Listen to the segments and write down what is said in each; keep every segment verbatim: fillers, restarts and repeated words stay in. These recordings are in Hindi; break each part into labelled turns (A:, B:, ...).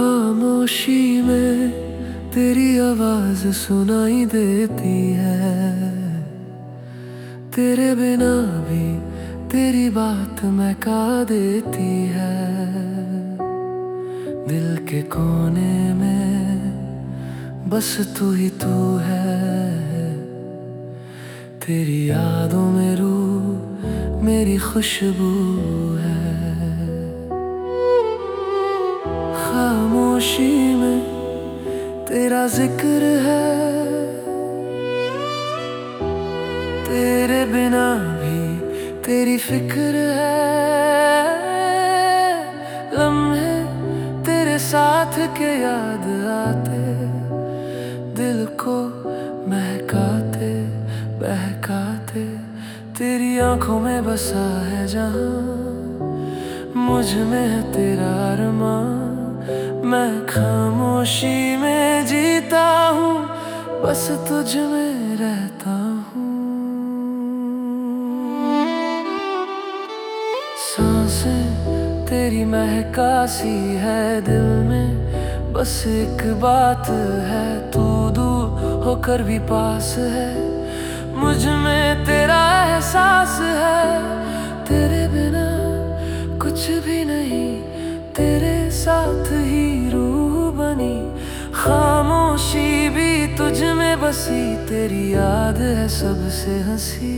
A: खामोशी में तेरी आवाज सुनाई देती है। तेरे बिना भी तेरी बात महका देती है। दिल के कोने में बस तू ही तू है। तेरी यादों में रूह मेरी खुशबू है। खामोशी में तेरा जिक्र है। तेरे बिना भी तेरी फिक्र है। लम्हे तेरे साथ के याद आते, दिल को महकाते बहकाते। तेरी आंखों में बसा है जहां, मुझ में है तेरा अरमां। मैं खामोशी में जीता हूँ, बस तुझ में रहता हूँ। सांसें तेरी महका सी है दिल में, बस एक बात है तू दूर होकर भी पास है। मुझ में तेरा एहसास है। तेरे बिना कुछ भी नहीं, तेरे साथ ही रूह बनी। खामोशी भी तुझ में बसी, तेरी याद है सबसे हंसी।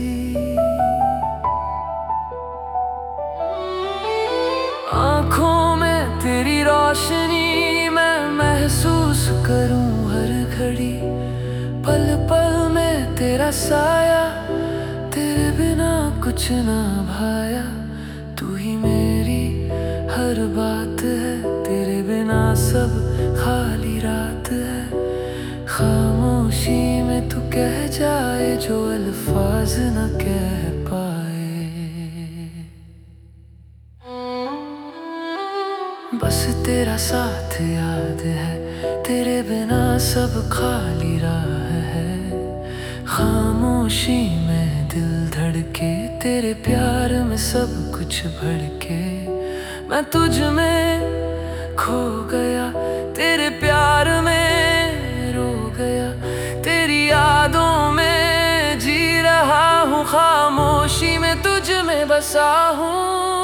A: आँखों में तेरी रोशनी मैं महसूस करूं हर घड़ी। पल पल में तेरा साया, तेरे बिना कुछ ना भाया। तू ही मेरी हर बात है, तेरे बिना सब खाली रात है। खामोशी में तू कह जाए जो अल्फाज न कह पाए। बस तेरा साथ याद है, तेरे बिना सब खाली राह है। खामोशी में दिल धड़के, तेरे प्यार में सब कुछ भड़के। मैं तुझ में खो गया, तेरे प्यार में रो गया। तेरी यादों में जी रहा हूँ, खामोशी में तुझ में बसा हूँ।